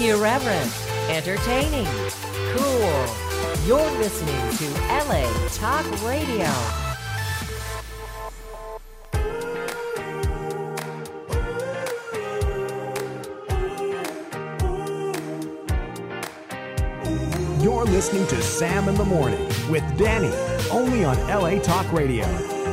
Irreverent, entertaining, cool. You're listening to LA Talk Radio. You're listening to Sam in the Morning with Danny, only on LA Talk Radio.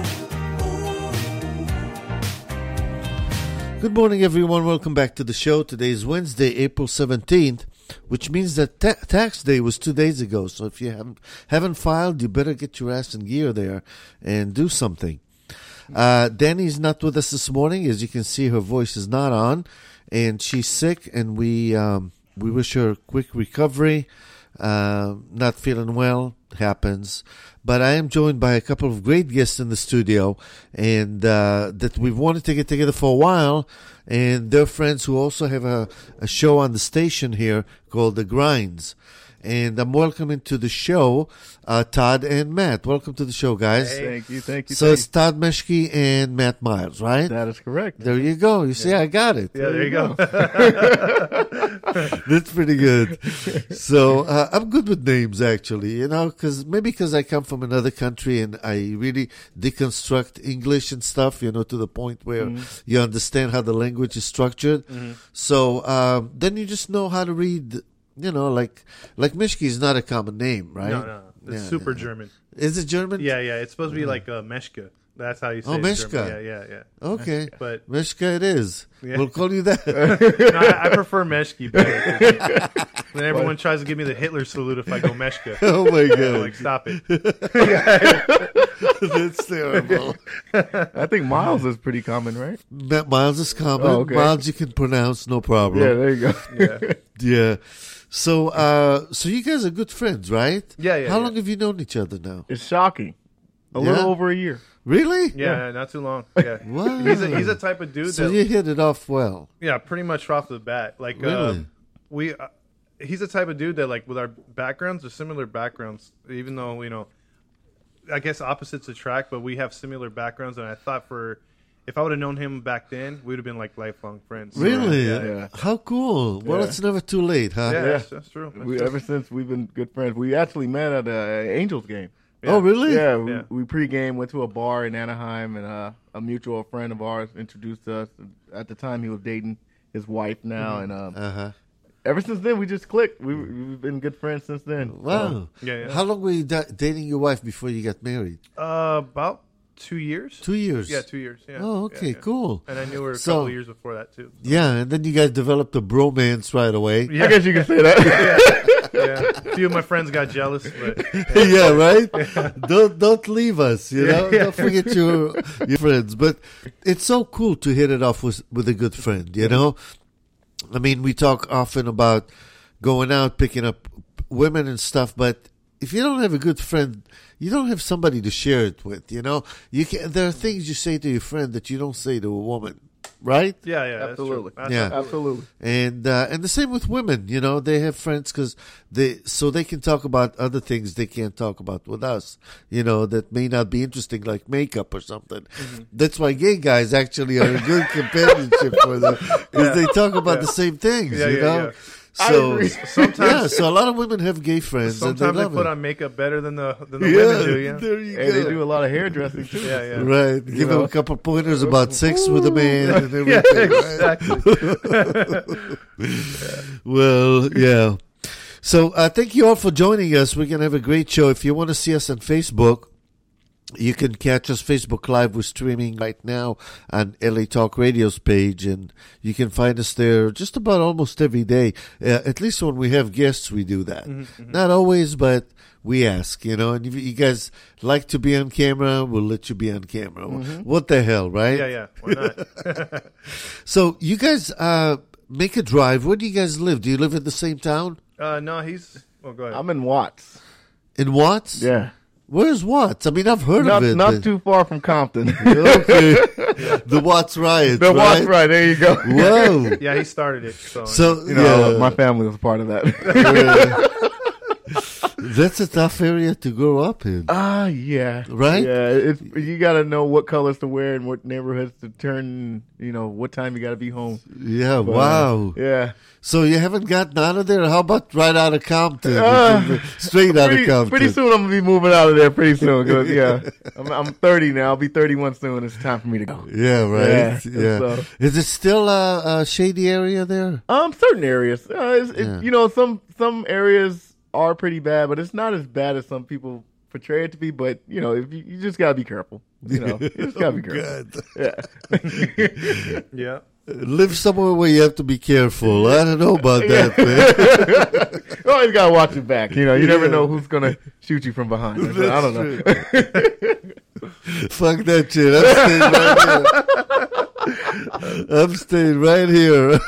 Good morning, everyone. Welcome back to the show. Today is Wednesday, April 17th, which means that tax day was 2 days ago. So if you haven't filed, you better get your ass in gear there and do something. Danny's not with us this morning. As you can see, her voice is not on, and she's sick, and we wish her a quick recovery. Not feeling well, happens. But I am joined by a couple of great guests in the studio, and that we've wanted to get together for a while, and they're friends who also have a show on the station here called The Grinds. And I'm welcoming to the show Todd and Matt. Welcome to the show, guys. Hey. Thank you. So it's Todd Meshke and Matt Miles, right? That is correct. There you go. You see, I got it. Yeah, there you go. That's pretty good. So I'm good with names, actually, because I come from another country and I really deconstruct English and stuff, to the point where you understand how the language is structured. Mm-hmm. So then you just know how to read. Like Mishki is not a common name, right? No. It's super German. Is it German? Yeah. It's supposed to be like Meshka. That's how you say it. Meshka. Yeah. Okay. Meshka. But Meshka it is. Yeah. We'll call you that. No, I prefer Meshki better. Then everyone tries to give me the Hitler salute if I go Meshka. Oh, my God. I'm like, stop it. That's terrible. I think Miles is pretty common, right? Miles is common. Oh, okay. Miles you can pronounce, no problem. Yeah, there you go. Yeah. So you guys are good friends, right? Yeah. How long have you known each other now? It's shocking. A little over a year. Really? Yeah, not too long. Yeah. Wow. He's a type of dude So that... you hit it off well. Yeah, pretty much off the bat. Like, Really? He's the type of dude that, like, with our backgrounds, are similar backgrounds, even though, I guess opposites attract, but we have similar backgrounds, and I thought if I would have known him back then, we would have been, like, lifelong friends. Really? Yeah. How cool. Well, Yeah. it's never too late, huh? Yeah, that's true. Ever since we've been good friends. We actually met at an Angels game. Yeah. Oh, really? Yeah, we pregame, went to a bar in Anaheim, and a mutual friend of ours introduced us. At the time, he was dating his wife now, and ever since then, we just clicked. We've been good friends since then. Wow. Yeah. How long were you dating your wife before you got married? About 2 years. 2 years? Yeah, 2 years. Yeah. Oh, okay, Yeah. cool. And I knew her a couple of years before that, too. Yeah, and then you guys developed a bromance right away. Yeah. I guess you can say that. Yeah. A few of my friends got jealous, but... Yeah, right? Don't leave us, Don't forget your friends. But it's so cool to hit it off with a good friend, I mean, we talk often about going out, picking up women and stuff, but if you don't have a good friend, you don't have somebody to share it with, there are things you say to your friend that you don't say to a woman, right? Yeah, Absolutely. That's true. Absolutely. And the same with women, they have friends so they can talk about other things they can't talk about with us, that may not be interesting, like makeup or something. Mm-hmm. That's why gay guys actually are a good companionship for them, because they talk about the same things, Yeah. So Sometimes, so a lot of women have gay friends. sometimes and they love put it. on makeup better than the women do. Yeah, There you Hey, go. they do a lot of hairdressing, too. yeah. Right, give them a couple pointers about sex with a man and everything. Exactly. Well, yeah. So thank you all for joining us. We're going to have a great show. If you want to see us on Facebook, you can catch us Facebook Live. We're streaming right now on LA Talk Radio's page, and you can find us there just about almost every day. At least when we have guests, we do that. Mm-hmm. Not always, but we ask, and if you guys like to be on camera, we'll let you be on camera. Mm-hmm. What the hell, right? Yeah. Why not? So you guys make a drive. Where do you guys live? Do you live in the same town? No, he's... Oh, go ahead. I'm in Watts. In Watts? Yeah. Where's Watts? I mean, I've heard of it. Not too far from Compton. Okay. The Watts riots, The right? Watts riot. There you go. Whoa. Yeah, he started it. So So, My family was part of that. That's a tough area to grow up in. Yeah. Right? Yeah, you got to know what colors to wear and what neighborhoods to turn, what time you got to be home. Yeah, But, wow. Yeah. So you haven't gotten out of there? How about right out of Compton? Straight out of Compton. Pretty soon I'm going to be moving out of there pretty soon. 'Cause, yeah, I'm 30 now. I'll be 31 soon. It's time for me to go. Yeah, right. Yeah. So- Is it still a shady area there? Certain areas. Some areas are pretty bad, but it's not as bad as some people portray it to be. But if you just gotta be careful. You just gotta be careful. God. Yeah. Live somewhere where you have to be careful. I don't know about that, man. You always gotta watch your back. You never know who's gonna shoot you from behind. So, I don't know. Fuck that shit. I'm staying right here.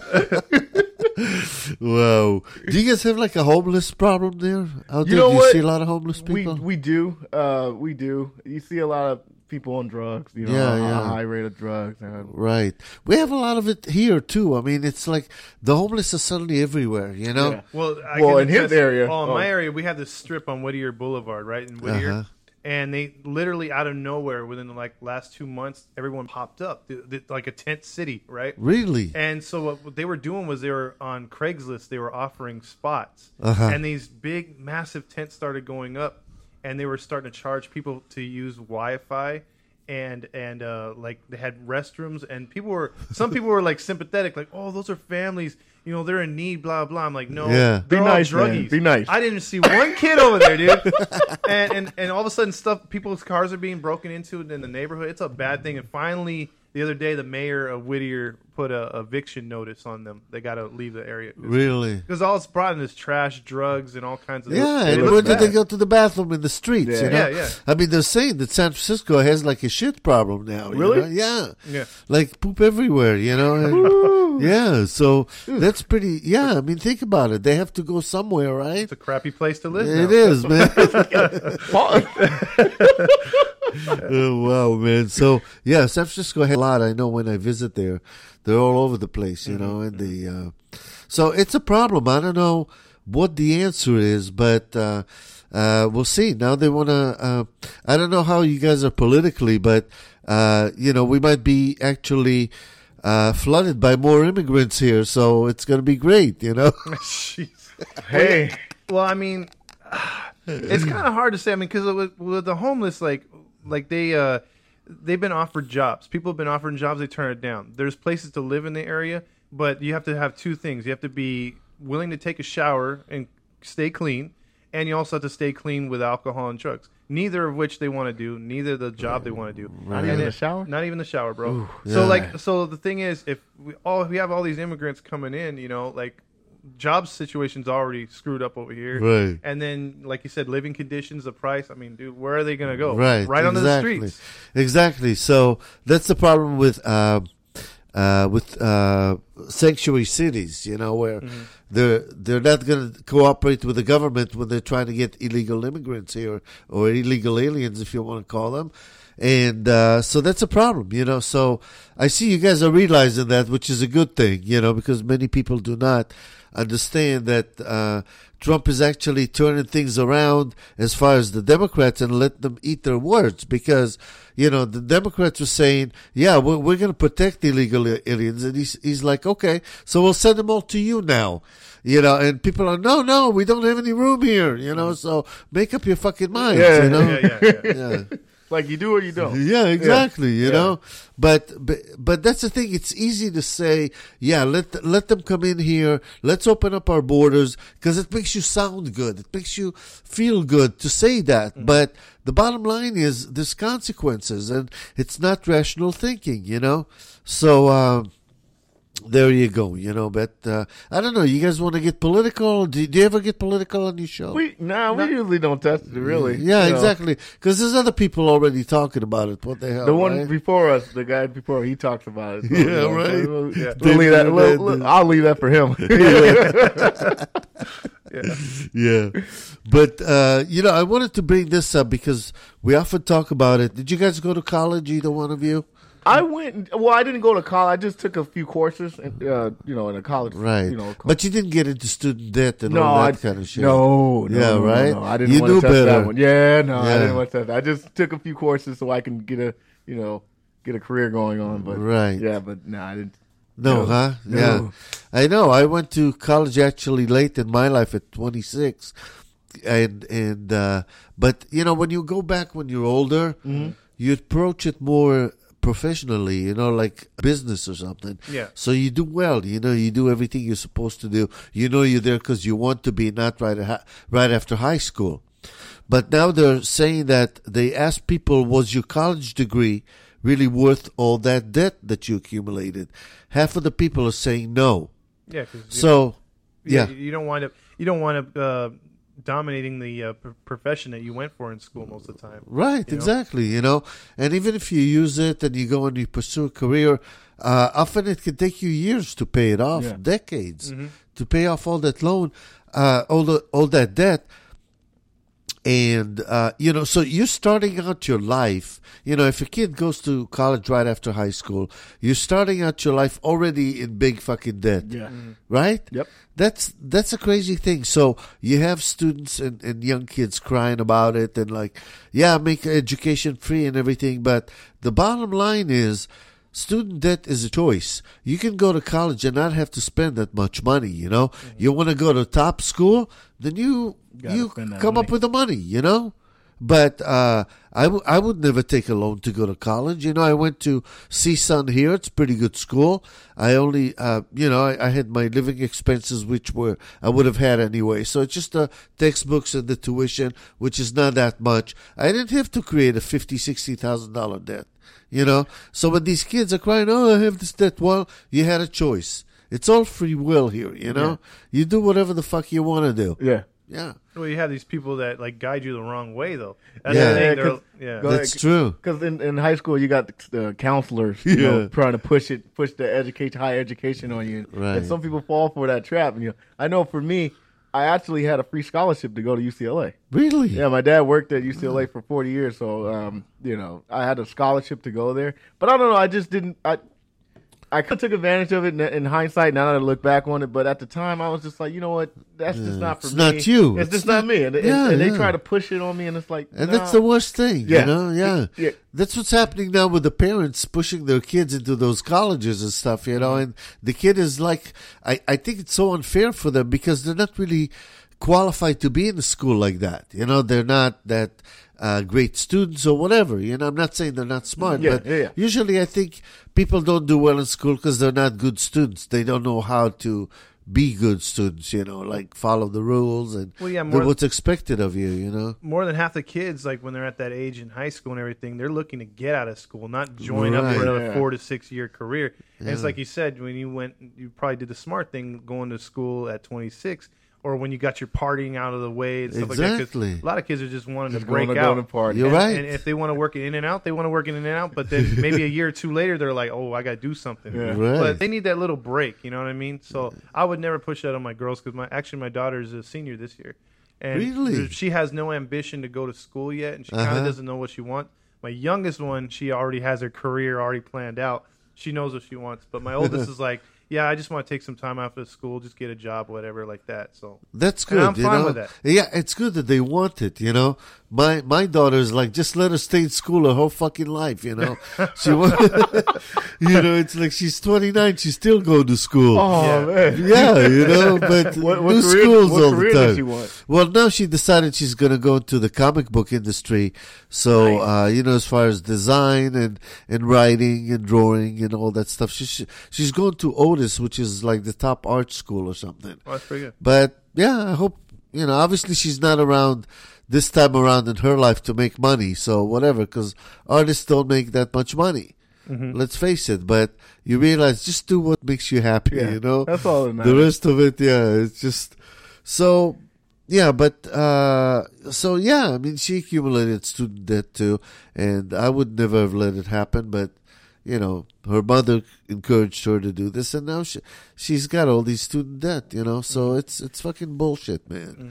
Wow. Do you guys have like a homeless problem there? Out there? know Do you what? see a lot of homeless people? We do. We do. You see a lot of people on drugs. A high rate of drugs. Right. We have a lot of it here too. I mean, it's like the homeless are suddenly everywhere, Yeah. Well, in his area. in my area, we have this strip on Whittier Boulevard, right in Whittier. Uh-huh. And they literally out of nowhere, within the last 2 months, everyone popped up like a tent city, right? Really? And so what they were doing was they were on Craigslist. They were offering spots, Uh-huh. and these big, massive tents started going up, and they were starting to charge people to use Wi-Fi, and like they had restrooms, and some people were like sympathetic, like, oh, those are families, they're in need, blah blah. I'm like, no, Yeah. they're Be all nice, man. druggies. Be nice. I didn't see one kid over there, dude. and all of a sudden, people's cars are being broken into in the neighborhood. It's a bad thing. And finally, the other day, the mayor of Whittier put a eviction notice on them. They got to leave the area. Really? Because all it's brought in is trash, drugs, and all kinds of. Yeah, it and looks where did bad. they go to the bathroom in the streets? Yeah. Yeah. I mean, they're saying that San Francisco has like a shit problem now. Really? Yeah. Yeah. Like poop everywhere, and- yeah, so that's pretty. Yeah, I mean, think about it. They have to go somewhere, right? It's a crappy place to live. It now. is, man. Oh, wow, man. So, yeah, San Francisco has a lot. I know when I visit there, they're all over the place, and so it's a problem. I don't know what the answer is, but we'll see. Now they want to, I don't know how you guys are politically, but, we might be actually flooded by more immigrants here, so it's going to be great, Jeez. Hey. Well, I mean, it's kind of hard to say. I mean, because with the homeless, like they've been offered jobs. People have been offered jobs. They turn it down. There's places to live in the area, but you have to have two things. You have to be willing to take a shower and stay clean, and you also have to stay clean with alcohol and drugs. Neither of which they want to do. Neither the job they want to do. Not even the shower? Not even the shower, bro. Ooh, So yeah. so the thing is, if we have all these immigrants coming in, job situation's already screwed up over here. Right. And then, like you said, living conditions, the price. I mean, dude, where are they going to go? Right. Onto the exactly. streets. Exactly. So that's the problem with sanctuary cities, where they're not going to cooperate with the government when they're trying to get illegal immigrants here, or illegal aliens, if you want to call them. And so that's a problem, So I see you guys are realizing that, which is a good thing, because many people do not understand that Trump is actually turning things around as far as the Democrats and let them eat their words, because the Democrats were saying, yeah, we're going to protect illegal aliens, and he's like, okay, so we'll send them all to you now, and people are, no, we don't have any room here, so make up your fucking minds, Yeah. Like you do or you don't. Yeah, exactly. You know, but that's the thing. It's easy to say, yeah, let them come in here. Let's open up our borders, because it makes you sound good. It makes you feel good to say that. Mm-hmm. But the bottom line is there's consequences, and it's not rational thinking. So there you go. But I don't know. You guys want to get political? Do you ever get political on your show? We usually don't touch it, really. Yeah, exactly. Because there's other people already talking about it. What the hell? The one right? before us, the guy before, he talks about it. So, Yeah, right. We'll leave that. I'll leave that for him. Yeah. But, I wanted to bring this up because we often talk about it. Did you guys go to college, either one of you? I went. Well, I didn't go to college. I just took a few courses, in a college. Right. But you didn't get into student debt and all that kind of shit. No. Right. No, I didn't you want knew to touch better. that one. Yeah, no, I didn't want to touch that. I just took a few courses so I can get a career going on. But Right. Yeah, but no, I didn't. No, huh? No. Yeah. I know. I went to college actually late in my life at 26. But when you go back when you're older, you approach it more professionally, like business or something. Yeah. So you do well, you do everything you're supposed to do. You're there because you want to be, not right after high school. But now they're saying that they ask people, was your college degree really worth all that debt that you accumulated? Half of the people are saying no. Yeah. You don't wind up dominating the profession that you went for in school most of the time. Right, exactly, And even if you use it and you go and you pursue a career, often it can take you years to pay it off, decades, to pay off all that loan, all that debt. And, so you're starting out your life, if a kid goes to college right after high school, you're starting out your life already in big fucking debt. Yeah. Right? Yep. That's a crazy thing. So you have students and young kids crying about it and make education free and everything. But the bottom line is, student debt is a choice. You can go to college and not have to spend that much money, You want to go to top school, then you come up with the money, But I would never take a loan to go to college. I went to CSUN here. It's a pretty good school. I only, I had my living expenses, which I would have had anyway. So it's just the textbooks and the tuition, which is not that much. I didn't have to create a $50,000-$60,000 debt. So when these kids are crying, I have this debt, well, you had a choice. It's all free will here, Yeah. You do whatever the fuck you want to do. Yeah. Yeah. Well, you have these people that guide you the wrong way, though. Yeah. The thing. That's true. Because in high school you got the counselors, trying to push the higher education on you, Right. and some people fall for that trap. And I know for me, I actually had a free scholarship to go to UCLA. Really? Yeah, my dad worked at UCLA for 40 years, so I had a scholarship to go there. But I don't know, I just didn't. I could took advantage of it in hindsight. Now that I look back on it, but at the time I was just like, you know what, that's just not for me. It's not you. It's just not me. And they try to push it on me, and it's like, And nah. that's the worst thing, Yeah. Yeah. That's what's happening now with the parents pushing their kids into those colleges and stuff, and the kid is like, I think it's so unfair for them because they're not really qualified to be in a school like that. They're not that great students or whatever. I'm not saying they're not smart, but usually I think people don't do well in school because they're not good students. They don't know how to be good students, follow the rules and do what's expected of you, More than half the kids, when they're at that age in high school and everything, they're looking to get out of school, not join up for another 4 to 6 year career. And it's like you said, when you probably did the smart thing going to school at 26. Or when you got your partying out of the way and stuff like that. 'Cause a lot of kids are just wanting to break out. Party. You're right. And if they want to work in and out, they want to work in and out. But then maybe a year or two later, they're like, I got to do something. Yeah. Right. But they need that little break. You know what I mean? So I would never push that on my girls because my daughter is a senior this year. And Really? she has no ambition to go to school yet. And she kind of doesn't know what she wants. My youngest one, she already has her career already planned out. She knows what she wants. But my oldest is like, yeah, I just want to take some time after school, just get a job, whatever, like that. So that's good. And I'm fine with that. Yeah, it's good that they want it. My daughter's like, just let her stay in school her whole fucking life. She wants, it's like she's 29, she's still going to school. Oh man, yeah, but what new career, schools what all career the time. does she want? Well, now she decided she's going to go into the comic book industry. So, as far as design and writing and drawing and all that stuff, she's going to Otis, which is like the top art school or something. Oh, that's pretty good. But yeah, I hope, obviously she's not around this time around in her life to make money. So whatever, because artists don't make that much money. Let's face it. But you realize just do what makes you happy, That's all that matters. The rest of it, it's just so. Yeah, but I mean, she accumulated student debt too, and I would never have let it happen. But her mother encouraged her to do this, and now she's got all these student debt, so it's fucking bullshit, man.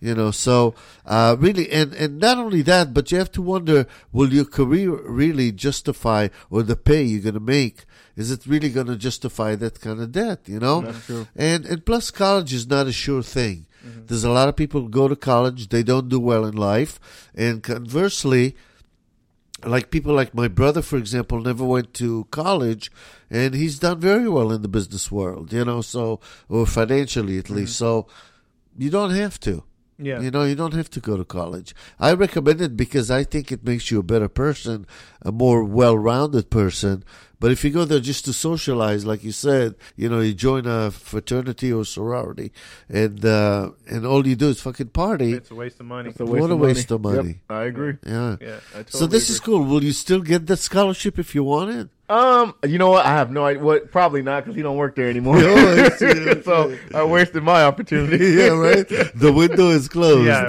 So really, and not only that, but you have to wonder, will your career really justify, or the pay you're going to make, is it really going to justify that kind of debt, That's true. And plus, college is not a sure thing. There's a lot of people who go to college, they don't do well in life, and conversely, like people like my brother, for example, never went to college, and he's done very well in the business world, so, or financially at least. So you don't have to. Yeah. You don't have to go to college. I recommend it because I think it makes you a better person, a more well-rounded person. But if you go there just to socialize, like you said, you join a fraternity or sorority, and all you do is fucking party. It's a waste of money. What a waste of money. Yep, I agree. Yeah. Yeah. I totally So this agree. is cool. Will you still get that scholarship if you want it? You know what? I have no idea. What? Probably not, because he don't work there anymore. No, So I wasted my opportunity. Yeah, right. The window is closed. Yeah,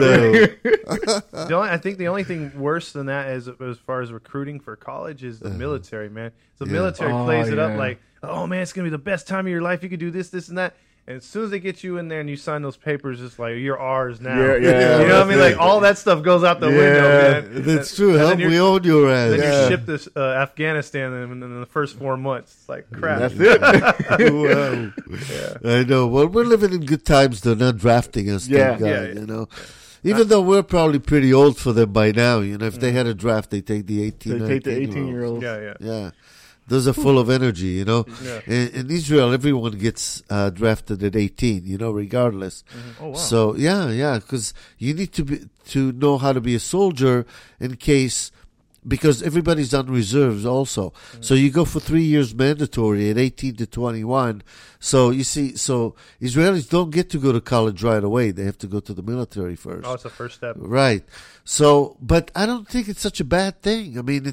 though. I think the only thing worse than that is, as far as recruiting for college, is the military, man. The military Oh, plays it up yeah. like, oh man, it's gonna be the best time of your life. You can do this, this, and that. And as soon as they get you in there and you sign those papers, it's like, you're ours now. Yeah, yeah, you know what I mean? that's Like all that stuff goes out the window, man. That's true. And Help then you're- me own your ass. Then Yeah. you're shipped to Afghanistan in the first 4 months. It's like crap. That's it. Wow. I know. Well, we're living in good times. They're not drafting us. Yeah. Thank God, Yeah. Even though we're probably pretty old for them by now. If they had a draft, they take the 18, They take the 19-year-olds. 18-year-olds. Yeah. Yeah. Those are full of energy, Yeah. In Israel, everyone gets drafted at 18, regardless. Oh, wow. So, yeah, because you need to know how to be a soldier in case, because everybody's on reserves also. So you go for 3 years mandatory at 18 to 21. So you see, Israelis don't get to go to college right away. They have to go to the military first. Oh, it's the first step. Right. So, but I don't think it's such a bad thing. I mean,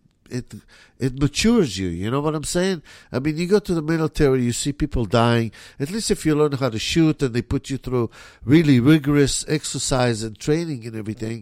it matures you. You know what I'm saying? I mean, you go to the military, you see people dying. At least if you learn how to shoot and they put you through really rigorous exercise and training and everything,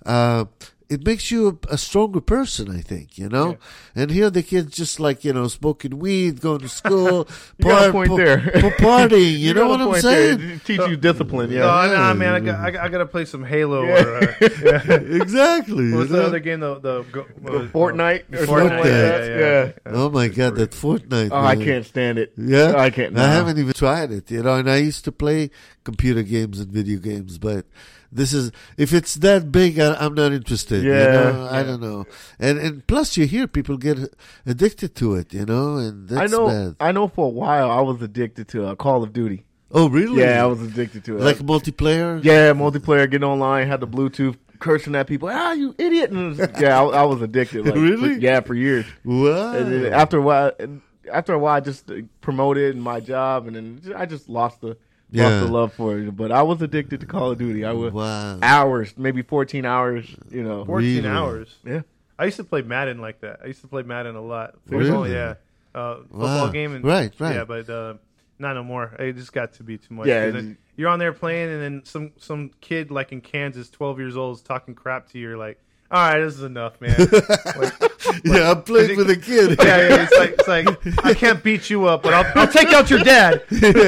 it makes you a stronger person, I think, Yeah. And here the kids just like, smoking weed, going to school, You got a point there. partying, you know got what a I'm point there. saying? It teach you discipline. No, Yeah. nah, man, I got to play some Halo. Yeah. Or, Exactly. what's you the know? other game? The Fortnite or Fortnite. something like that. Yeah. Oh my God, that Fortnite. Oh, I man. can't stand it. Yeah, I can't. I haven't even tried it, and I used to play computer games and video games, but this is, if it's that big, I'm not interested. Yeah. I don't know, and plus you hear people get addicted to it, and that's bad. I know. For a while, I was addicted to Call of Duty. Oh, really? Yeah, I was addicted to it. like multiplayer. Yeah, multiplayer, getting online, had the Bluetooth, cursing at people. Ah, you idiot! And I was addicted. Like, Really? for years. Wow. And then after a while, I just promoted my job, and then I just lost the love for it. But I was addicted to Call of Duty. I would hours, maybe 14 hours. 14 Really? hours. Yeah. I used to play Madden like that. I used to play Madden a lot. Really? Football, yeah. Football game. And, Right. Yeah, but not no more. It just got to be too much. Yeah, 'Cause then you're on there playing, and then some kid like in Kansas, 12 years old, is talking crap to you. You're like, all right, this is enough, man. Yeah, I'm playing with a kid. Yeah, it's like I can't beat you up, but I'll take out your dad.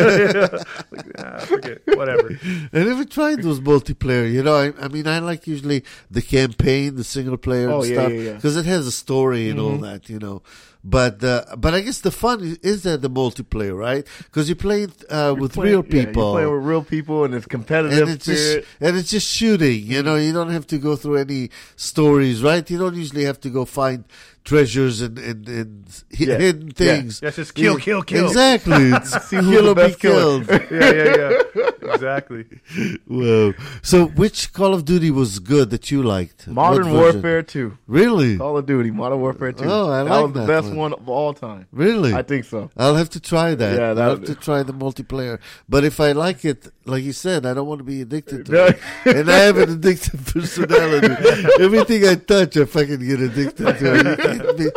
Forget, whatever. I never tried those multiplayer. I mean, I like usually the campaign, the single player and stuff, because it has a story and all that, But I guess the fun is that the multiplayer, right? Because you play with real people. You're playing with real people, and it's competitive spirit. It's just shooting. You don't have to go through any stories, right? You don't usually have to go find treasures and hidden things. Yeah, just kill. Exactly. It's See who's kill the or be best killer. killed. Yeah. Exactly. Wow. So, which Call of Duty was good that you liked? Modern What version? Warfare 2. Really? Call of Duty, Modern Warfare 2. Oh, I that like was the that best one. one of all time. Really? I think so. I'll have to try that. Yeah, I'll have to try the multiplayer. But if I like it, like you said, I don't want to be addicted to it. And I have an addictive personality. Everything I touch, I fucking get addicted to. You can't be-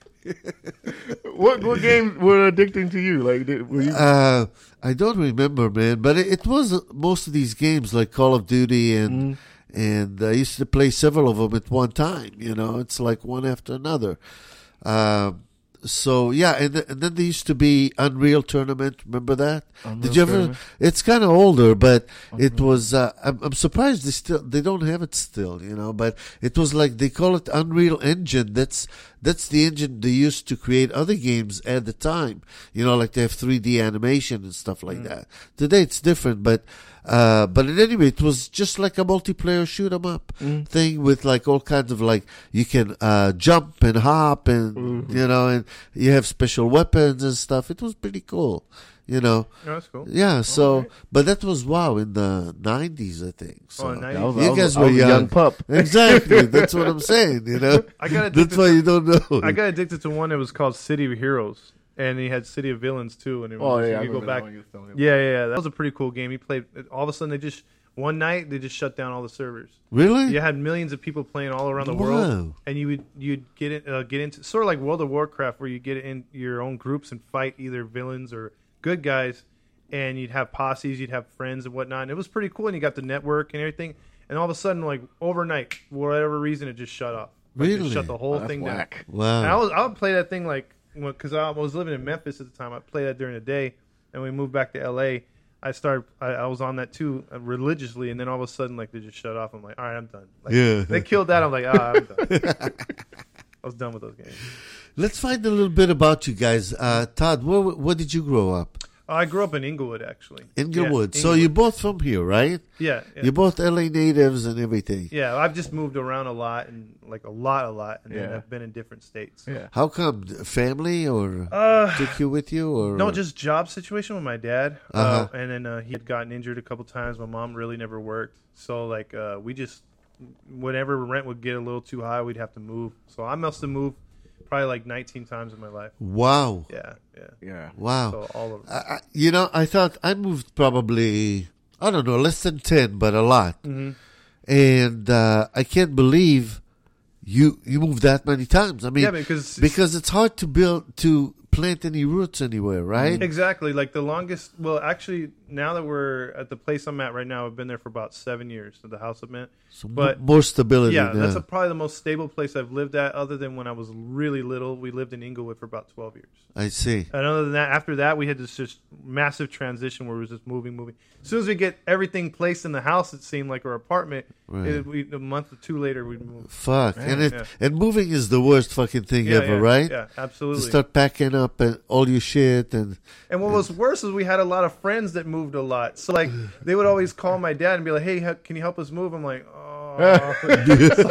What games were addicting to you? Like, were you? I don't remember, man. But it was most of these games like Call of Duty and I used to play several of them at one time. It's like one after another. So yeah, and then there used to be Unreal Tournament. Remember that? Unreal Did you ever? Tournament? It's kind of older, but it was. I'm surprised they don't have it still. You know, but it was like they call it Unreal Engine. That's the engine they used to create other games at the time. You know, like they have 3D animation and stuff like that. Today it's different, but in any way, it was just like a multiplayer shoot 'em up thing with like all kinds of like you can jump and hop and you know, and you have special weapons and stuff. It was pretty cool, you know. Oh, that's cool. Yeah. So, Alright. but that was in the 90s, I think. So Oh, 90s. you guys I were was a young. young pup. Exactly. That's what I'm saying. You know. I got That's addicted why to- you don't know. I got addicted to one that was called City of Heroes, and he had City of Villains too. And it was Oh just, yeah, I you go remember that back. one you was telling me Yeah, that was a pretty cool game. He played. All of a sudden, one night they just shut down all the servers. Really? You had millions of people playing all around the Wow. world, and you'd get into sort of like World of Warcraft, where you get in your own groups and fight either villains or good guys, and you'd have posses, you'd have friends and whatnot, and it was pretty cool. And you got the network and everything, and all of a sudden, like overnight, for whatever reason, it just shut off. Like, Really? It shut the whole That's thing down. whack. Wow. And I would play that thing like because I was living in Memphis at the time. I played that during the day, and we moved back to LA. I was on that too religiously, and then all of a sudden, like they just shut off. I'm like, all right, I'm done. Like, Yeah. they killed that. I'm like, I'm done. I was done with those games. Let's find a little bit about you guys. Todd, where did you grow up? I grew up in Inglewood, actually. Inglewood. Yeah, So you're both from here, right? yeah. You're both LA natives and everything. Yeah, I've just moved around a lot, and like a lot, and then Yeah. I've been in different states. Yeah. How come? Family or took you with you? Or No, just job situation with my dad. Uh-huh. And then he had gotten injured a couple times. My mom really never worked. So, like, we just, whenever rent would get a little too high, we'd have to move. So I must have moved probably like 19 times in my life. Wow. Yeah. Yeah. Wow. So all over. I thought I moved probably, I don't know, less than 10, but a lot. Mm-hmm. And I can't believe you moved that many times. I mean, Yeah, because it's hard to plant any roots anywhere, right? exactly, like the longest, well, actually, now that we're at the place I'm at right now, I've been there for about 7 years at the house I'm at. So But more stability. yeah, now. that's probably the most stable place I've lived at, other than when I was really little. We lived in Inglewood for about 12 years. I see. And other than that, after that, we had this just massive transition where we was just moving. As soon as we get everything placed in the house, it seemed like our apartment. Right. A month or two later, we'd move. Fuck. Man, and moving is the worst fucking thing ever, right? Yeah, To absolutely. start packing up and all your shit and And what was worse is we had a lot of friends that moved a lot. So like they would always call my dad and be like, "Hey, can you help us move?" I'm like, "Oh." It's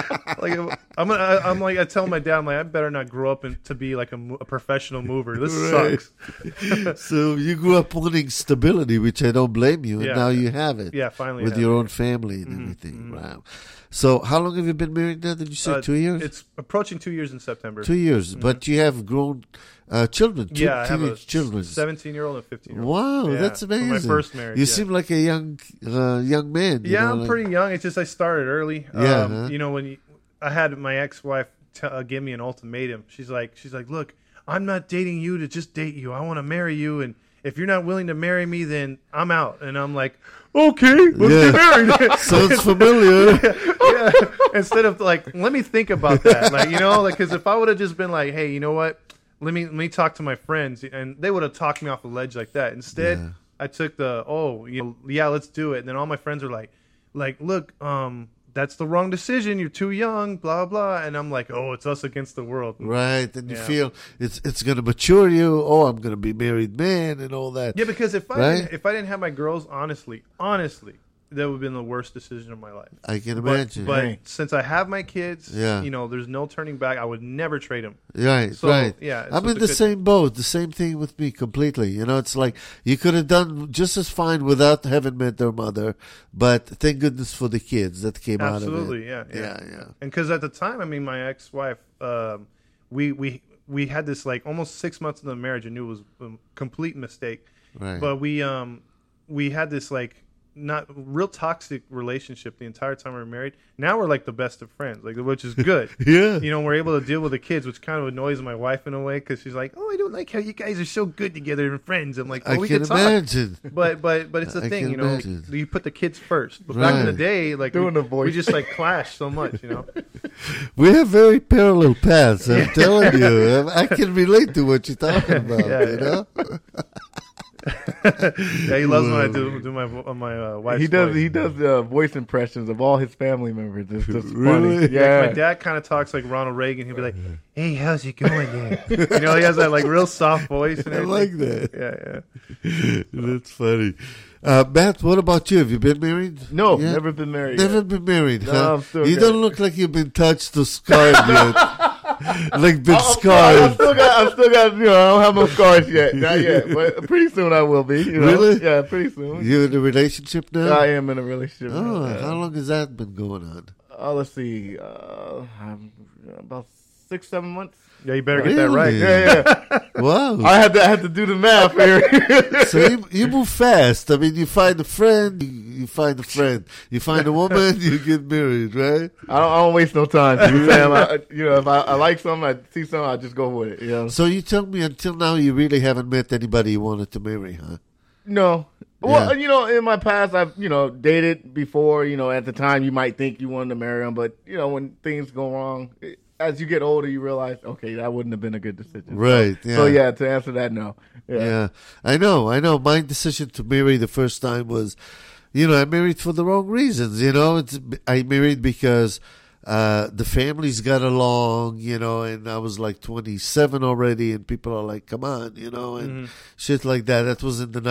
I'm like I tell my dad, I'm like, I better not grow up to be like a professional mover. This Right. sucks. So you grew up wanting stability, which I don't blame you, and Yeah. now you have it. Yeah, finally with have your it. own family and everything. Wow. So how long have you been married now? Did you say 2 years? It's approaching 2 years in September. 2 years, but you have grown children, Yeah, I have a teenage children. 17-year-old and 15-year-old. Wow, Yeah, that's amazing. For my first marriage. You yeah. seem like a young man. you Yeah, know, I'm like- pretty young. It's just I started early. Yeah, huh? You know, I had my ex-wife give me an ultimatum. She's like, look, I'm not dating you to just date you. I want to marry you, and if you're not willing to marry me, then I'm out. And I'm like, okay, let's Yeah. get married. Sounds familiar. Yeah. Instead of like, let me think about that. Like, you know, like, because if I would have just been like, hey, you know what? Let me talk to my friends, and they would have talked me off the ledge like that. Instead, Yeah. I took yeah, let's do it. And then all my friends are like, look, that's the wrong decision. You're too young, blah blah. And I'm like, oh, it's us against the world. Right, and you Yeah. feel it's going to mature you. Oh, I'm going to be married man and all that. Yeah, because if Right? I didn't have my girls, honestly, that would have been the worst decision of my life. I can But, imagine. but since I have my kids, Yeah. you know, there's no turning back. I would never trade them. Right, So, right. yeah, I'm so in it's a the good- same boat. The same thing with me completely. You know, it's like you could have done just as fine without having met their mother, but thank goodness for the kids that came out of it. Absolutely, yeah. Yeah. And because at the time, I mean, my ex-wife, we had this like almost 6 months into the marriage. I knew it was a complete mistake, Right. but we had this like not real toxic relationship the entire time we were married. Now we're like the best of friends, like, which is good. Yeah. You know, we're able to deal with the kids, which kind of annoys my wife in a way because she's like, "Oh, I don't like how you guys are so good together and friends." I'm like, "Well, I we can can talk." imagine. But it's the I thing, can you know, imagine. you put the kids first. But back in the Right. day, like Doing the we voice. just like clash so much, you know. We have very parallel paths. I'm telling you, I can relate to what you're talking about. Yeah, you know, Yeah, he loves when I do my wife's He does. voice. He does voice impressions of all his family members. It's just Really? funny. Yeah. My dad kind of talks like Ronald Reagan. He'll be like, "Hey, how's it going there?" You know, he has that like real soft voice. And I everything. like that. Yeah. That's funny. Matt, what about you? Have you been married? No, Yeah? never been married. Never yet. been married, No, huh? I'm still You good. don't look like you've been touched or scarred yet. Like been I scarred. still got, you know, I don't have no scars yet. Not yet. But pretty soon I will be. You know? Really? Yeah, pretty soon. You in a relationship now? I am in a relationship. Oh, now. how long has that been going on? Let's see. I'm about 6-7 months. Yeah, you better get that right. Really? Yeah. Wow. I had to do the math here. So you move fast. I mean, you find a friend, you find a friend. You find a woman, you get married, right? I don't waste no time. Sam. You know, if I like something, I see something, I just go with it. You know? So you tell me until now you really haven't met anybody you wanted to marry, huh? No. Well, Yeah. you know, in my past, I've, you know, dated before. You know, at the time, you might think you wanted to marry them, but, you know, when things go wrong, as you get older, you realize, okay, that wouldn't have been a good decision. Right. Yeah. So, yeah, to answer that, no. Yeah. I know. My decision to marry the first time was, you know, I married for the wrong reasons. You know, I married because the families got along, you know, and I was like 27 already, and people are like, "Come on," you know, and shit like that. That was in the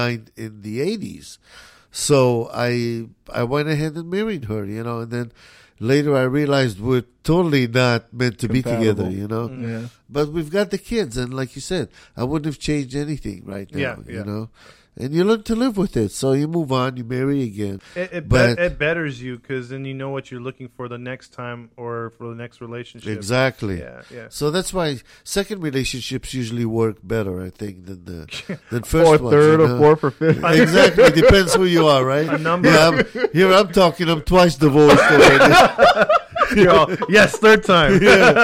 80s. So I went ahead and married her, you know, and then later I realized we're totally not meant to be Compatible. together, you know. Yeah. But we've got the kids, and like you said, I wouldn't have changed anything right now, Yeah, you yeah. know. And you learn to live with it, so you move on, you marry again. It But- betters you because then you know what you're looking for the next time or for the next relationship. Exactly. Yeah, yeah. So that's why second relationships usually work better, I think, than first Or ones. third you or know? fourth or fifth. Exactly. Depends who you are, right? A number. Yeah, I'm talking. I'm twice divorced already. You're all, yes, third time.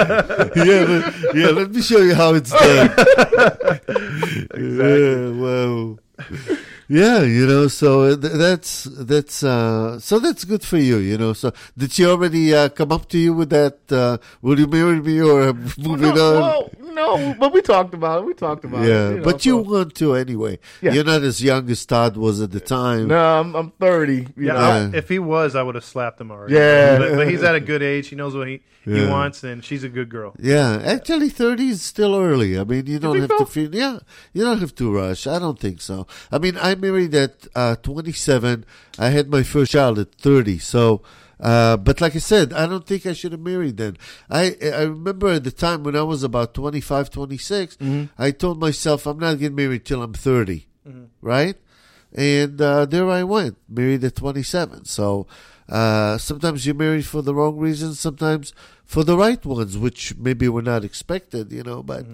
Let me show you how it's done. Yeah, wow. Yeah, you know, so that's good for you, you know. So did she already come up to you with that? Will you marry me or moving on? Well, no, but we talked about it. Yeah, you know, but you so- want to anyway. Yeah. You're not as young as Todd was at the time. No, I'm 30. You Yeah, know. if he was, I would have slapped him already. Yeah. but he's at a good age. He knows what he Yeah. wants, and she's a good girl. Yeah, actually, 30 is still early. I mean, you don't have think to so? feel. Yeah, you don't have to rush. I don't think so. I mean, I married at 27. I had my first child at 30. So, but like I said, I don't think I should have married then. I remember at the time when I was about 25, 26, I told myself I'm not getting married till I'm 30, right? And there I went, married at 27. So sometimes you're married for the wrong reasons, sometimes for the right ones, which maybe were not expected, you know. But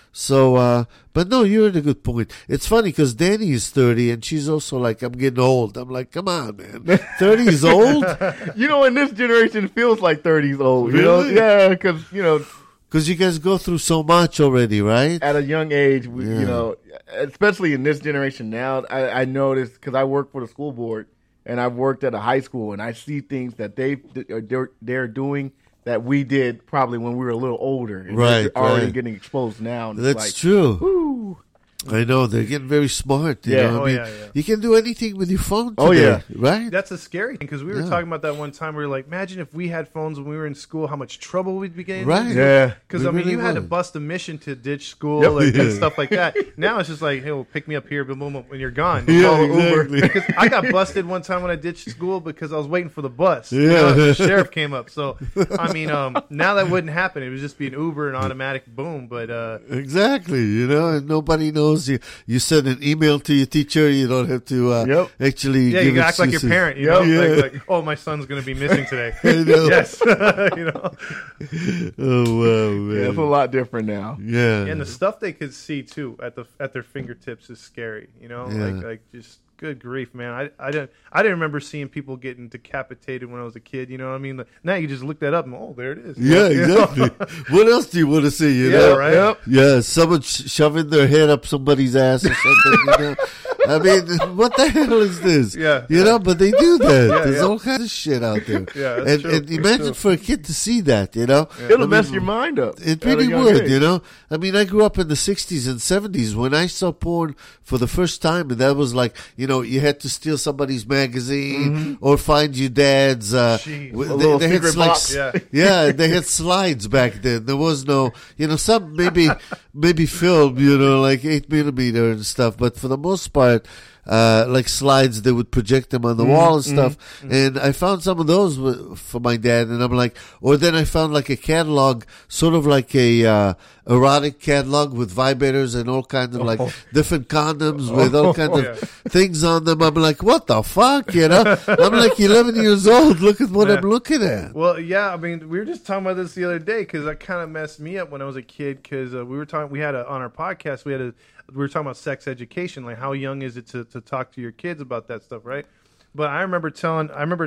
so, but no, you're at a good point. It's funny because Danny is 30 and she's also like, I'm getting old. I'm like, come on, man, 30 is old. You know, in this generation, it feels like 30's old. You know? Really? Yeah, because, you know, Because you guys go through so much already, right? at a young age, we, Yeah. you know, especially in this generation now, I noticed because I work for the school board and I've worked at a high school and I see things that they're doing that we did probably when we were a little older. And Right, they're already right. getting exposed now. And it's That's like, true. woo. I know they're getting very smart. You Yeah. know? I Oh, mean, yeah, yeah. you can do anything with your phone today, Oh, yeah. right? That's a scary thing because we were Yeah. talking about that one time. We were like, imagine if we had phones when we were in school, how much trouble we'd be getting. Right. Yeah. Because We I mean, really you had to would. bust a mission to ditch school Yep. and stuff like that. Now it's just like, hey, well, pick me up here, boom, boom, boom, when you're gone. Yeah, Call Uber. exactly. Because I got busted one time when I ditched school because I was waiting for the bus. You Yeah. know, the sheriff came up. So I mean, now that wouldn't happen. It would just be an Uber and automatic boom. But Exactly, you know, and nobody knows you. You send an email to your teacher. You don't have to Yep. actually. yeah, give you act like your excuses. parent. You Yep. know, Yeah. like, oh, my son's going to be missing today. I know. Yes, you know. Oh wow, man. Yeah, it's a lot different now. Yeah. And the stuff they could see too at their fingertips is scary. You know, Yeah. like just Good grief, man! I didn't remember seeing people getting decapitated when I was a kid. You know what I mean? Now you just look that up and there it is. Yeah, exactly. What else do you want to see? You know, right? Yep. Yeah, someone shoving their head up somebody's ass or something. You know, I mean, what the hell is this? Yeah. You know, but they do that. Yeah, There's yeah. all kinds of shit out there. Yeah, that's true. And imagine for a kid to see that. You know, It'll mess your mind up. It at a really young would, age. you know. I mean, I grew up in the 60s and 70s when I saw porn for the first time, and that was like, you know, you had to steal somebody's magazine or find your dad's. Jeez. They, A little they had secret like, box. Yeah. yeah, they had slides back then. There was no, you know, some maybe film, you know, like 8mm and stuff, but for the most part, like slides, they would project them on the wall and stuff. And I found some of those for my dad, and I'm like, or then I found like a catalog, sort of like a erotic catalog with vibrators and all kinds of like different condoms with all kinds of things on them. I'm like, what the fuck, you know? I'm like 11 years old. Look at what I'm looking at. Well, yeah, I mean, we were just talking about this the other day because that kind of messed me up when I was a kid because on our podcast, we were talking about sex education, like how young is it to talk to your kids about that stuff, right? But I remember telling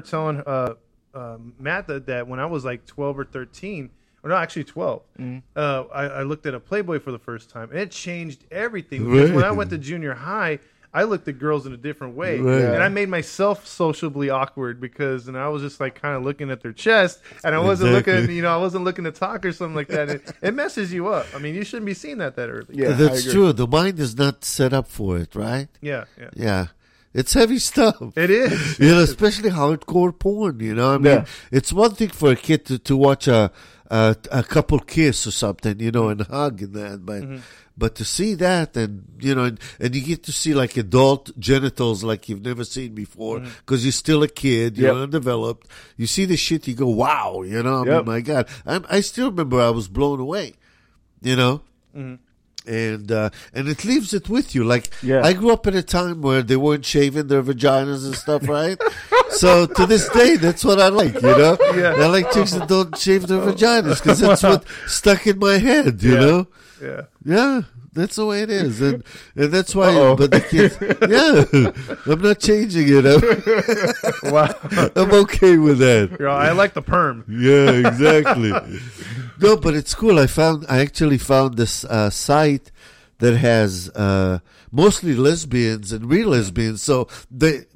Matt that when I was like 12 or 13, or no, actually 12, I looked at a Playboy for the first time, and it changed everything. Because when I went to junior high, I looked at girls in a different way, and I made myself sociably awkward because, and I was just like kind of looking at their chest, and I wasn't looking, I wasn't looking to talk or something like that. It messes you up. I mean, you shouldn't be seeing that early. Yeah, That's true. The mind is not set up for it, right? Yeah. Yeah. It's heavy stuff. It is. You know, especially hardcore porn, you know? I mean, Yeah. it's one thing for a kid to watch a couple kiss or something, you know, and hug and that, but to see that and, you know, and you get to see like adult genitals like you've never seen before because you're still a kid, you're undeveloped. You see the shit, you go, wow, you know? I mean, my God. I still remember I was blown away, you know? And it leaves it with you. Like, I grew up in a time where they weren't shaving their vaginas and stuff, right? So to this day, that's what I like, you know? I like chicks that don't shave their vaginas because that's what stuck in my head, you know? Yeah, that's the way it is. And that's why, but the kids, I'm not changing it. Wow. I'm okay with that. I like the perm. Yeah, exactly. No, but it's cool. I actually found this site that has mostly lesbians and real lesbians. So they're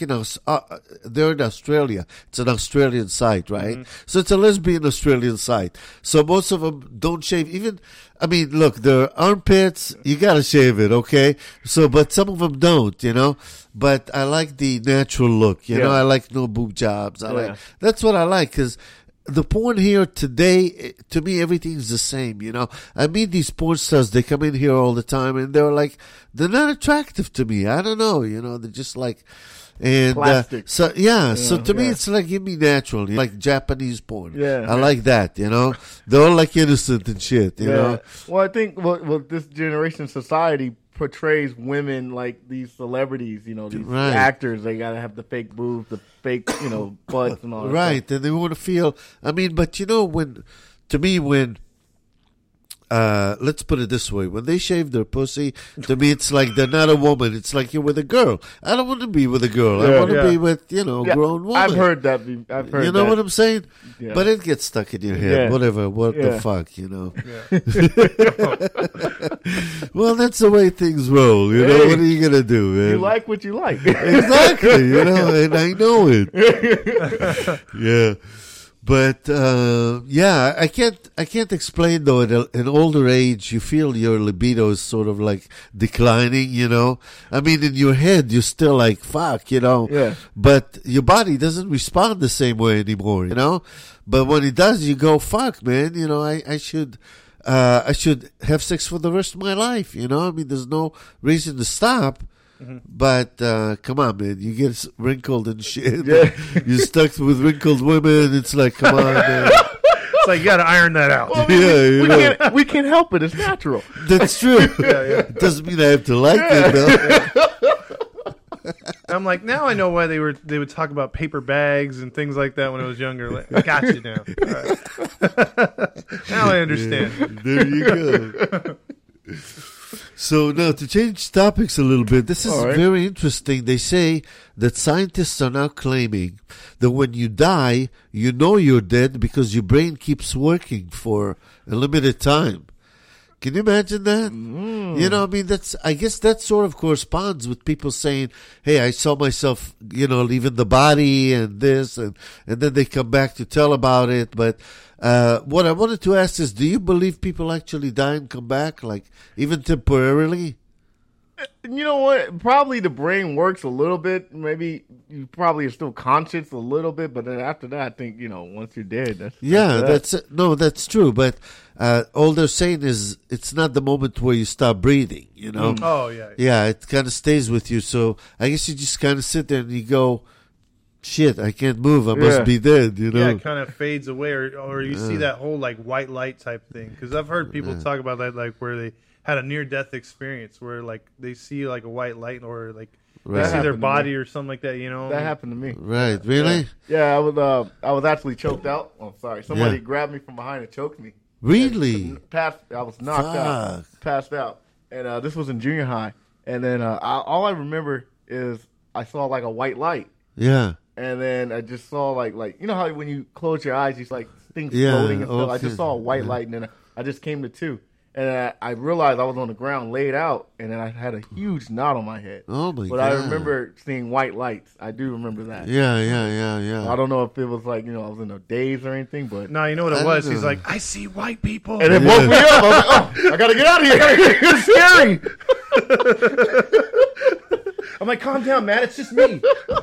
in Australia. It's an Australian site, right? So it's a lesbian Australian site. So most of them don't shave. Even, I mean, look, their armpits, you gotta shave it, okay? So, but some of them don't, you know? But I like the natural look, you know? I like no boob jobs. That's what I like, because the porn here today, to me, everything's the same, you know. I meet these porn stars, they come in here all the time, and they're like, they're not attractive to me. I don't know, you know, they're just like, and plastic. so to me, it's like, give me natural, like Japanese porn. I like that, you know. They're all like innocent and shit, you know. Well, I think this generation society portrays women like these celebrities, you know, these actors. They gotta have the fake boobs, the fake, you know, butts and all that. Right, and they want to feel. I mean, but you know, when let's put it this way: when they shave their pussy, to me, it's like they're not a woman. It's like you're with a girl. I don't want to be with a girl. I want to be with, you know, a grown woman. I've heard that. You know what I'm saying? Yeah. But it gets stuck in your head. Whatever. What the fuck, you know? Well, that's the way things roll. You know, what are you gonna do, man? You like what you like. Exactly. You know, and I know it. Yeah. But I can't explain though. At an older age, you feel your libido is sort of like declining. You know, I mean, in your head, you're still like fuck. You know, but your body doesn't respond the same way anymore. You know, but when it does, you go fuck, man. You know, I should have sex for the rest of my life. You know, I mean, there's no reason to stop. But come on, man, you get wrinkled and shit. You're stuck with wrinkled women. It's like, come on, man. It's like you got to iron that out. Well, we can't help it. It's natural. That's true. It doesn't mean I have to like it, though. I'm like, now I know why they would talk about paper bags and things like that when I was younger. Like, I got you now. All right. Now I understand. There you go. So now to change topics a little bit, this is All right. very interesting. They say that scientists are now claiming that when you die, you know you're dead because your brain keeps working for a limited time. Can you imagine that? You know, I mean, I guess that sort of corresponds with people saying, hey, I saw myself, leaving the body and this, and then they come back to tell about it. But what I wanted to ask is, do you believe people actually die and come back, like even temporarily? You know what? Probably the brain works a little bit. Maybe you probably are still conscious a little bit, but then after that, I think, once you're dead, that's true. But all they're saying is it's not the moment where you stop breathing, Oh, yeah. Yeah, it kind of stays with you. So I guess you just kind of sit there and you go, shit, I can't move. I must be dead, Yeah, it kind of fades away, or you see that whole like white light type thing. Because I've heard people talk about that, like where they had a near-death experience where like they see like a white light, or like they see their body or something like that. That happened to me. Right, really? Yeah, I was actually choked out. Oh, sorry. Somebody grabbed me from behind and choked me. Really? I was knocked out. Passed out. And this was in junior high. And then all I remember is I saw like a white light. Yeah. And then I just saw like you know how when you close your eyes, you see like things floating and stuff. I just saw a white light, and then I just came to two. And I realized I was on the ground laid out, and then I had a huge knot on my head. Oh, my God. But I remember seeing white lights. I do remember that. Yeah. I don't know if it was like, I was in a daze or anything, but... No, you know what it was? He's like, I see white people. And it woke me up. I was like, oh, I got to get out of here. It's scary. I'm like, calm down, man. It's just me.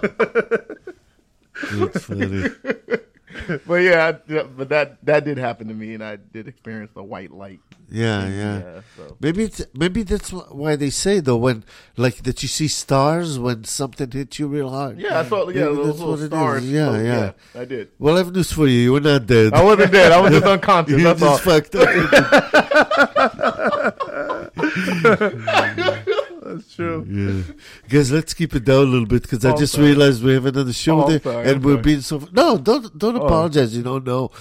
That's funny. But yeah, but that did happen to me, and I did experience the white light. Yeah. So. Maybe that's why they say though, when like that you see stars when something hits you real hard. Yeah, I saw. Yeah, those little stars. Yeah, I did. Well, I have news for you. You were not dead. I wasn't dead. I was just unconscious. You That's all. just fucked up. That's true. Yeah. Guys, let's keep it down a little bit because I just sorry. realized we have another show there, sorry, and I'm we're sorry. being so. No, don't apologize. You don't know.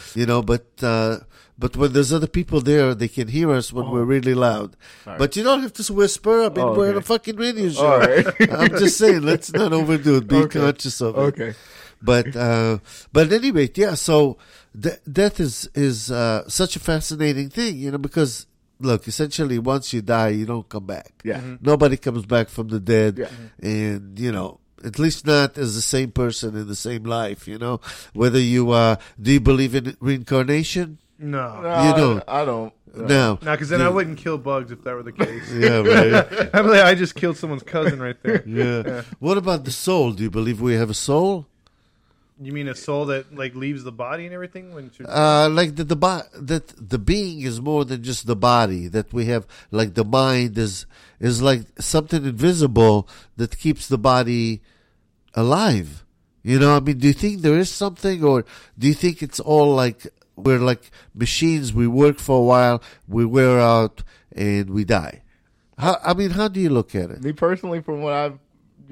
But when there's other people there, they can hear us when we're really loud. But you don't have to whisper. I mean, we're on a fucking radio show. All right. I'm just saying, let's not overdo it. Be conscious of it. Okay. But anyway, yeah. So death is such a fascinating thing, because look, essentially, once you die, you don't come back. Yeah. Nobody comes back from the dead, Yeah. and at least not as the same person in the same life. Whether you do you believe in reincarnation? No. You don't. I don't. No. No, because then I wouldn't kill bugs if that were the case. Yeah, right. I'm like, I just killed someone's cousin right there. Yeah. What about the soul? Do you believe we have a soul? You mean a soul that like leaves the body and everything? Like that the being is more than just the body. That we have, like the mind is like something invisible that keeps the body alive. I mean, do you think there is something, or do you think it's all like we're like machines? We work for a while, we wear out, and we die. How do you look at it? Me personally, from what I've,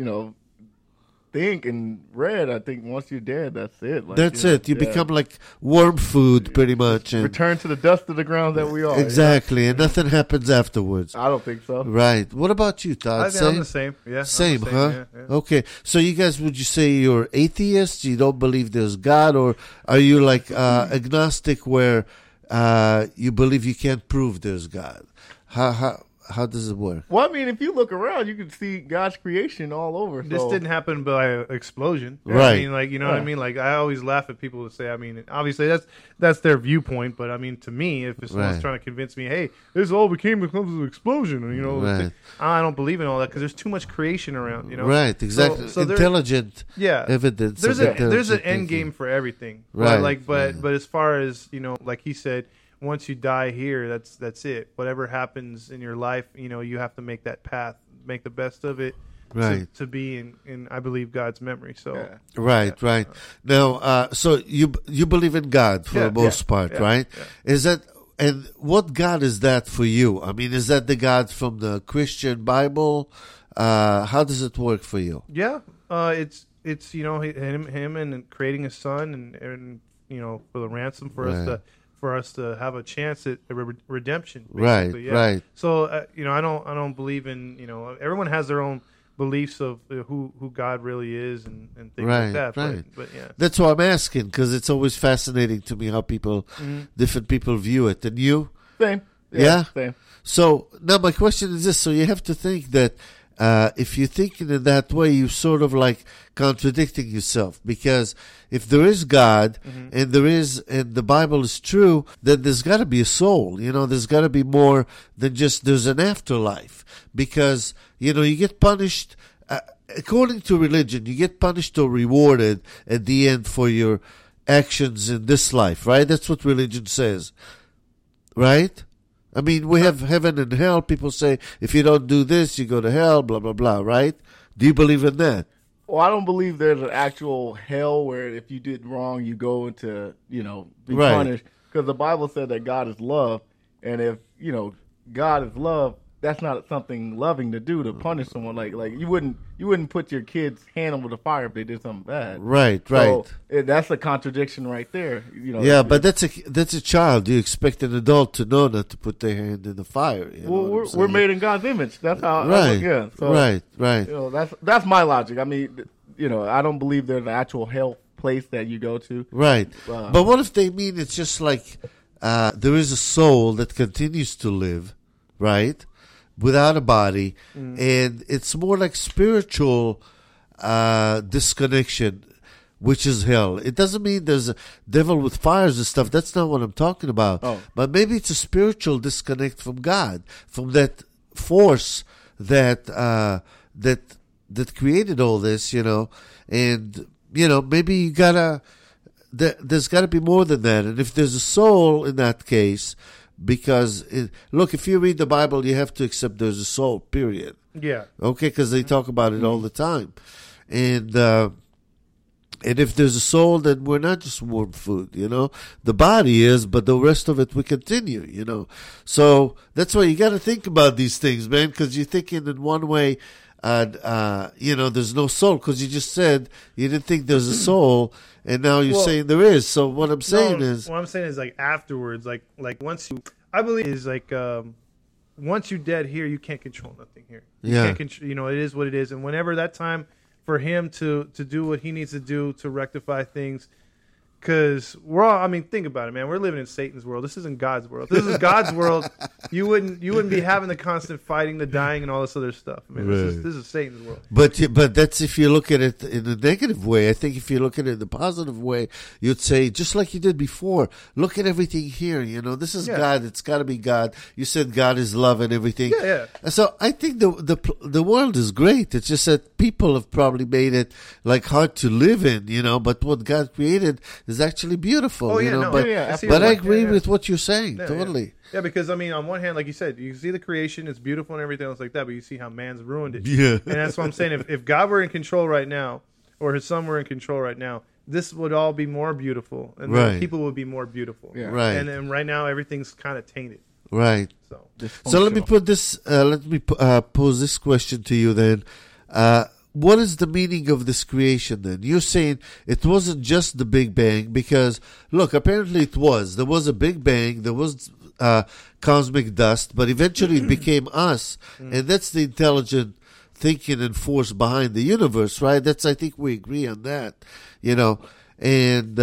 think and read, I think once you're dead, that's it. Like, That's it. You become like worm food, pretty much. And return to the dust of the ground that we are. exactly, and nothing happens afterwards. I don't think so. Right. What about you, Todd? I think I'm the same. Yeah. Same, I'm the huh? Yeah. Okay. So you guys, would you say you're atheists? You don't believe there's God, or are you like agnostic, where you believe you can't prove there's God? How does it work? Well, I mean, if you look around, you can see God's creation all over. This didn't happen by explosion. Right. I mean, like, you know what I mean? Like, I always laugh at people who say, I mean, obviously that's their viewpoint, but I mean, to me, if someone's trying to convince me, hey, this all became because of an explosion, and, I don't believe in all that because there's too much creation around, Right, exactly. So intelligent evidence. There's an end game for everything. Right. But as far as, like he said, once you die here, that's it. Whatever happens in your life, you have to make that path, make the best of it, right? To be in I believe God's memory. So right. Now, so you believe in God for the most part, right? Yeah. Is that, and what God is that for you? I mean, is that the God from the Christian Bible? How does it work for you? Yeah, it's him and creating a son and for the ransom for us for us to have a chance at redemption. Right, Basically. Yeah. right. So you know, I don't believe in, you know, everyone has their own beliefs of who God really is and things Right, like that. right. But yeah. That's why I'm asking, because it's always fascinating to me how different people view it. And you? Same. Yeah? Same. So now my question is this: so you have to think that if you're thinking in that way, you're sort of like contradicting yourself, because if there is God and the Bible is true, then there's got to be a soul. You know, there's got to be more than just there's an afterlife, because you know you get punished. According to religion, you get punished or rewarded at the end for your actions in this life, right? That's what religion says, right? I mean, we have heaven and hell. People say, if you don't do this, you go to hell, blah, blah, blah, right? Do you believe in that? Well, I don't believe there's an actual hell where if you did wrong, you go into, you know, be Right. punished. Because the Bible said that God is love. And if, you know, God is love, that's not something loving to do, to punish someone. Like you wouldn't put your kid's hand over the fire if they did something bad. Right, So right. that's a contradiction right there. You know. Yeah, but that's a child. You expect an adult to know not to put their hand in the fire. You know Well, what I'm we're saying? made in God's image. That's how. Right, Yeah. So, right, right. You know, that's my logic. I mean, you know, I don't believe there's an actual hell place that you go to. Right. But what if they mean it's just like there is a soul that continues to live, right, without a body, and it's more like spiritual disconnection, which is hell. It doesn't mean there's a devil with fires and stuff. That's not what I'm talking about. Oh. But maybe it's a spiritual disconnect from God, from that force that that created all this, you know. And, you know, maybe you gotta, there's got to be more than that. And if there's a soul in that case, because, look, if you read the Bible, you have to accept there's a soul, period. Yeah. Okay, because they talk about it all the time. And if there's a soul, then we're not just warm food, you know. The body is, but the rest of it we continue, you know. So that's why you got to think about these things, man, because you're thinking in one way, you know, there's no soul, because you just said you didn't think there's a soul, and now you're saying there is. So what I'm saying is, what I'm saying is like afterwards, like once you, I believe is like once you're dead here, you can't control nothing here. You can't you know, it is what it is, and whenever that time for him to do what he needs to do to rectify things. Because we're all, I mean, think about it, man. We're living in Satan's world. This isn't God's world. If this is God's world, you wouldn't be having the constant fighting, the dying, and all this other stuff. I mean, this is Satan's world. but that's if you look at it in a negative way. I think if you look at it in the positive way, you'd say, just like you did before, look at everything here. You know, this is God. It's got to be God. You said God is love and everything. Yeah. So I think the world is great. It's just that people have probably made it like hard to live in. You know, but what God created is actually beautiful. Oh, you yeah, know, no, but yeah, but I agree with what you're saying totally. Yeah, because I mean, on one hand, like you said, you see the creation, it's beautiful and everything else like that, but you see how man's ruined it. Yeah, and that's what I'm saying. If God were in control right now, or his son were in control right now, this would all be more beautiful, and the people would be more beautiful. Yeah. Right. And right now, everything's kind of tainted. Right. So let me put this. Let me pose this question to you then. What is the meaning of this creation then? You're saying it wasn't just the Big Bang, because, look, apparently it was. There was a Big Bang, there was cosmic dust, but eventually it became us. And that's the intelligent thinking and force behind the universe, right? I think we agree on that, you know. And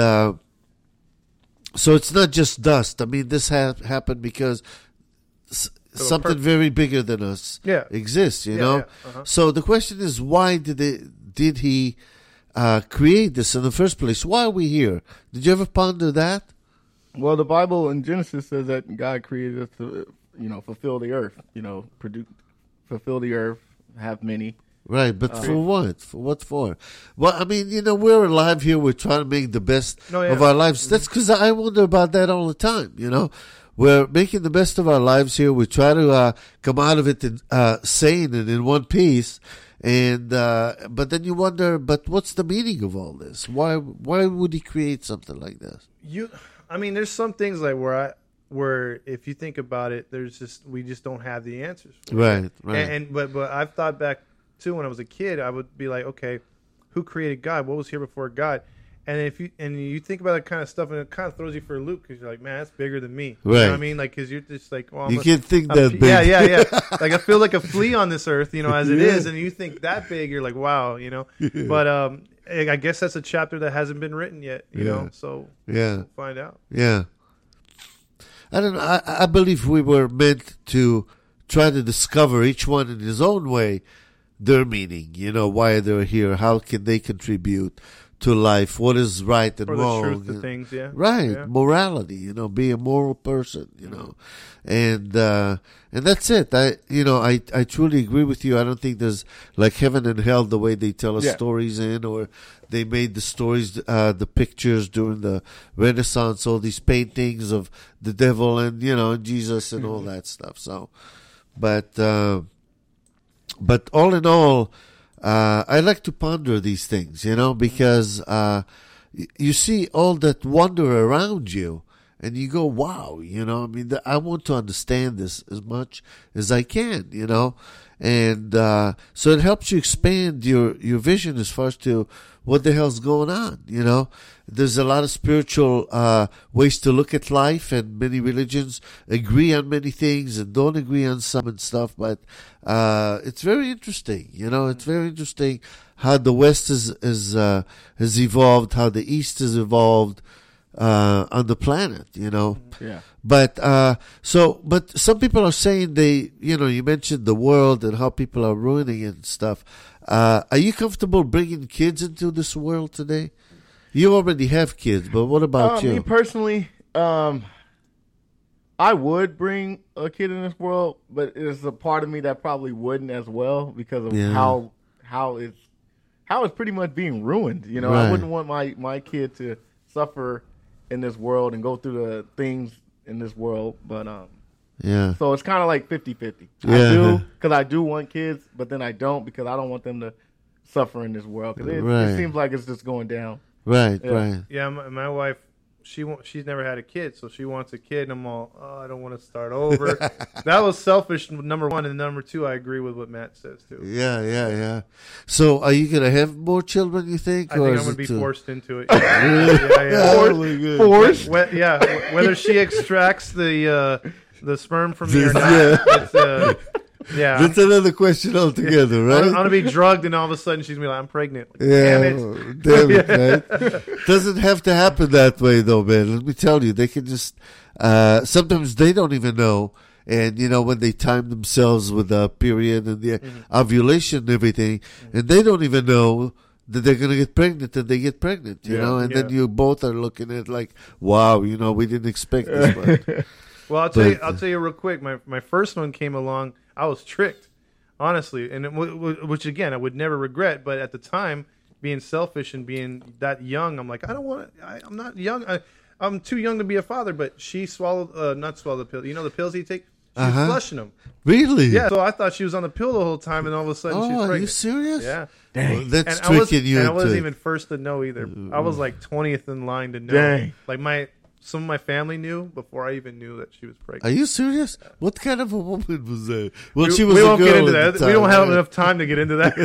so it's not just dust. I mean, this happened because something very bigger than us exists, you know. So the question is, why did he create this in the first place? Why are we here? Did you ever ponder that? Well, the Bible in Genesis says that God created us to, you know, fulfill the earth, you know, fulfill the earth, have many. Right, but for what? For what for? Well, I mean, you know, we're alive here. We're trying to make the best of our lives. That's because I wonder about that all the time, you know. We're making the best of our lives here. We try to come out of it sane and in one piece. And but then you wonder, but what's the meaning of all this? Why would he create something like this? I mean, there's some things like where if you think about it, we just don't have the answers. Right. But I've thought back too when I was a kid. I would be like, okay, who created God? What was here before God? And if you think about that kind of stuff, and it kind of throws you for a loop because you're like, man, that's bigger than me. Right. You know what I mean? Like, because you're just like, well, you can't think that big. Yeah. Like, I feel like a flea on this earth, as it is, and you think that big, you're like, wow, But I guess that's a chapter that hasn't been written yet, you know. So we'll find out. Yeah. I don't know. I believe we were meant to try to discover each one in his own way their meaning. Why they're here, how can they contribute to life, what is right and wrong, the truth of things, right, morality, be a moral person, and that's it. I truly agree with you. I don't think there's like heaven and hell the way they tell us stories or they made the stories, the pictures during the Renaissance, all these paintings of the devil and Jesus and all that stuff. So, but all in all, I like to ponder these things, because you see all that wonder around you, and you go, wow, I want to understand this as much as I can, and so it helps you expand your vision as far as to what the hell's going on, There's a lot of spiritual ways to look at life, and many religions agree on many things and don't agree on some and stuff, but it's very interesting, It's very interesting how the West has evolved, how the East has evolved on the planet, Yeah. But but some people are saying you mentioned the world and how people are ruining it and stuff. Are you comfortable bringing kids into this world today? You already have kids, but what about you? Me personally, I would bring a kid in this world, but there's a part of me that probably wouldn't as well because of how it's pretty much being ruined. Right. I wouldn't want my kid to suffer in this world and go through the things in this world, but so it's kind of like 50-50. I do want kids, but then I don't because I don't want them to suffer in this world because it seems like it's just going down. Right. Yeah, my wife, she's never had a kid, so she wants a kid, and I'm all, I don't want to start over. That was selfish, number one, and number two, I agree with what Matt says too. Yeah. So, are you gonna have more children? You think? I think I'm gonna be forced into it. Forced. Whether she extracts the sperm from me or not. That's another question altogether, right? I'm gonna be drugged, and all of a sudden she's gonna be like, "I'm pregnant." Like, damn it, right? Doesn't have to happen that way, though, man. Let me tell you, they can just. Sometimes they don't even know, and when they time themselves with the period and the ovulation and everything, and they don't even know that they're gonna get pregnant, and they get pregnant, and then you both are looking at like, wow, we didn't expect this much. Well, I'll tell you real quick. My first one came along. I was tricked, honestly, and which again I would never regret. But at the time, being selfish and being that young, I'm like, I'm not young. I'm too young to be a father. But she not swallowed the pill. The pills you take. She was flushing them. Really? Yeah. So I thought she was on the pill the whole time, and all of a sudden she's pregnant. Are you serious? Yeah. Dang. Well, that's and tricking you. And I wasn't even first to know either. I was like 20th in line to know. Dang. Like some of my family knew before I even knew that she was pregnant. Are you serious? What kind of a woman was that? Well, we she was won't a girl get into at that. the time, we don't have right? enough time to get into that.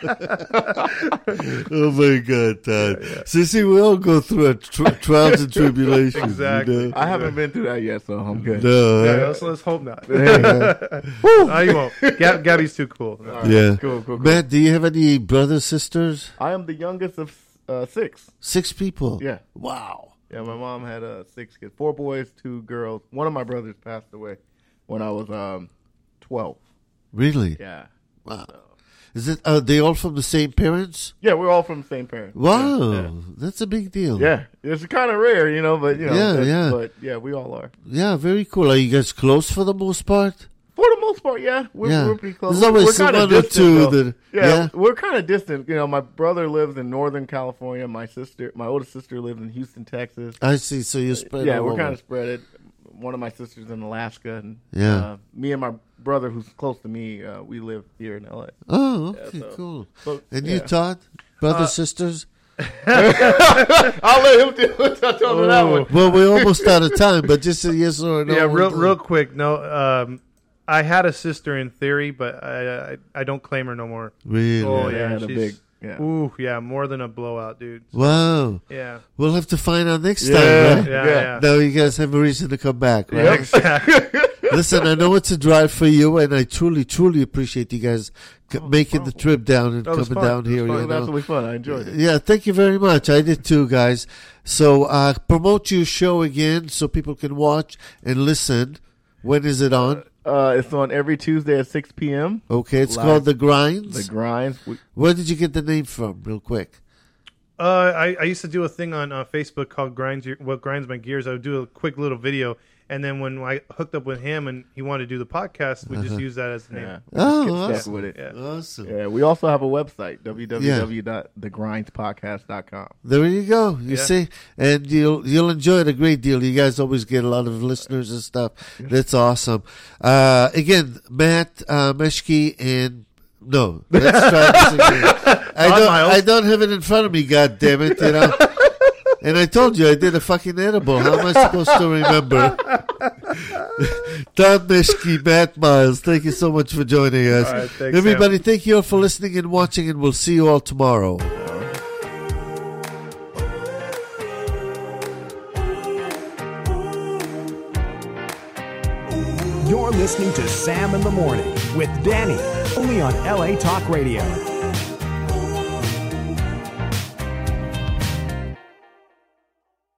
Oh my God, Todd! Yeah. So see, we all go through trials and tribulations. Exactly. I haven't been through that yet, so I'm good. No, let's hope not. No, you won't. Gabby's too cool. No. Right. Yeah. Cool. Matt, do you have any brothers, sisters? I am the youngest of 6. 6 people. Yeah. Wow. Yeah, my mom had 6 kids, 4 boys, 2 girls. One of my brothers passed away when I was 12. Really? Yeah. Wow. Is it? Are they all from the same parents? Yeah, we're all from the same parents. Wow, that's a big deal. Yeah, it's kind of rare, but yeah. But yeah, we all are. Yeah, very cool. Are you guys close for the most part? For the most part, yeah, we're pretty close. There's always we're one or two that. Yeah, we're kind of distant. My brother lives in Northern California. My oldest sister lives in Houston, Texas. I see. So you're spread. Yeah, we're kind of spread. One of my sisters in Alaska, and me and my brother, who's close to me, we live here in LA. Oh, okay, cool. And you, Todd, brothers, sisters? I'll let him do it. I'll tell him that one. Well, we're almost out of time, but just a yes or no. Yeah, real quick. No, I had a sister in theory, but I don't claim her no more. Really? Oh They yeah, had a big Yeah. Ooh, yeah, more than a blowout, dude. Wow. Yeah. We'll have to find out next Yeah. time, right? Yeah. Now you guys have a reason to come back, right? Yep. Exactly. Listen, I know it's a drive for you, and I truly, truly appreciate you guys making the trip down and That was coming fun. down here. It You was know? absolutely fun. I enjoyed it. Yeah, thank you very much. I did too, guys. So promote your show again so people can watch and listen. When is it on? It's on every Tuesday at 6 p.m. Okay, it's Live. called The Grinds. The Grinds. Where did you get the name from, real quick? I used to do a thing on Facebook called What Grinds My Gears. I would do a quick little video, and then when I hooked up with him and he wanted to do the podcast, we just used that as the name. Yeah. Oh, Get awesome. stuck with it. Yeah. Awesome. Yeah, we also have a website, www.thegrindspodcast.com. There you go. You Yeah. see, and you'll enjoy it a great deal. You guys always get a lot of listeners and stuff. That's awesome. Again, Matt Meshke and no, let's try this again. I don't have it in front of me. God damn it! You know. And I told you I did a fucking edible. How am I supposed to remember? Tom Meshke, Matt Miles, thank you so much for joining us. All right, thanks, Everybody, thank you all for listening and watching, and we'll see you all tomorrow. You're listening to Sam in the Morning with Danny, only on LA Talk Radio.